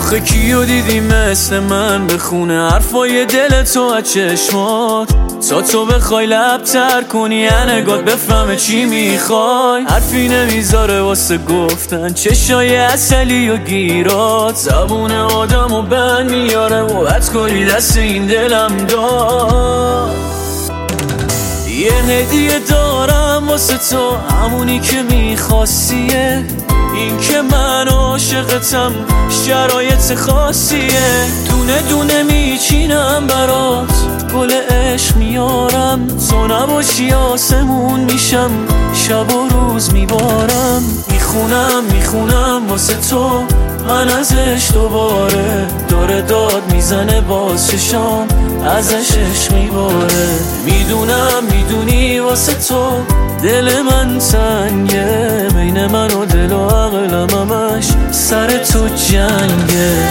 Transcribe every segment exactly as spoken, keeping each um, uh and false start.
آخه کیو دیدی مثل من بخونه حرفای دل تو از چشمات، تا تو بخوای لب تر کنی نگات بفهمه چی میخوای. حرفی نمیذاره واسه گفتن چشای اصلی و گیرات، زبون آدم و بند میاره و بد کاری دست این دلم داد. یه هدیه دارم واسه تو، همونی که میخواستیه، این که من عاشقتم شرایط خاصیه. دونه دونه میچینم برات، گل عشق میارم، تو نباشی آسمون میشم، شب و روز میبارم. میخونم میخونم واسه تو من ازش دوباره، داره داد میزنه باز چشام ازش عشق میباره. میدونم میدونی واسه تو دل من تنگه، بین من و دل و عقلم همش سر تو جنگه.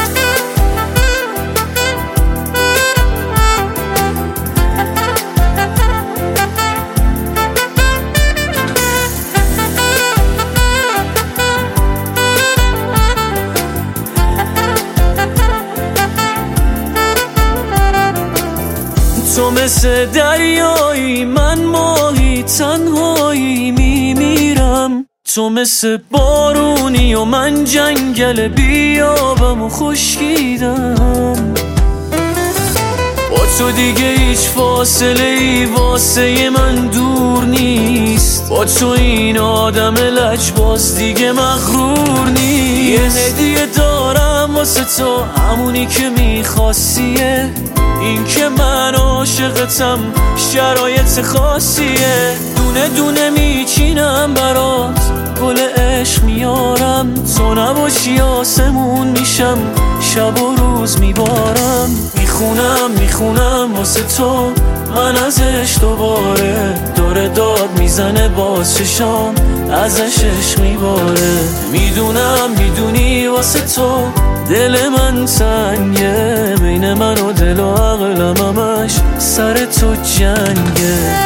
تو مثل دریایی من ماهی تنهایی میمیرم، تو مثل بارونی و من جنگل بیابم و خشکیدم. با تو دیگه هیچ فاصله ای واسه من دور نیست، با تو این آدم لجباز دیگه مغرور نیست. یه هدیه دارم واسه تو، همونی که میخواستیه، این که من عاشقتم شرایط خاصیه. دونه دونه میچینم برات، گل عشق میارم، تو نباشی آسمون میشم، شب و روز میبارم. میخونم میخونم واسه تو من ازش دوباره، داره داد میزنه باز چشام ازش عشق میباره. میدونم میدونی واسه تو دل من تنگه، بین من و دل و عقلم همش سر تو جنگه.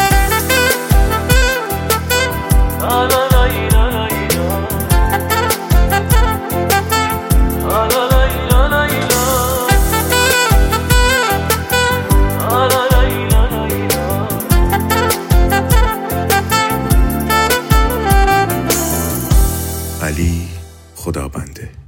علی خدابنده.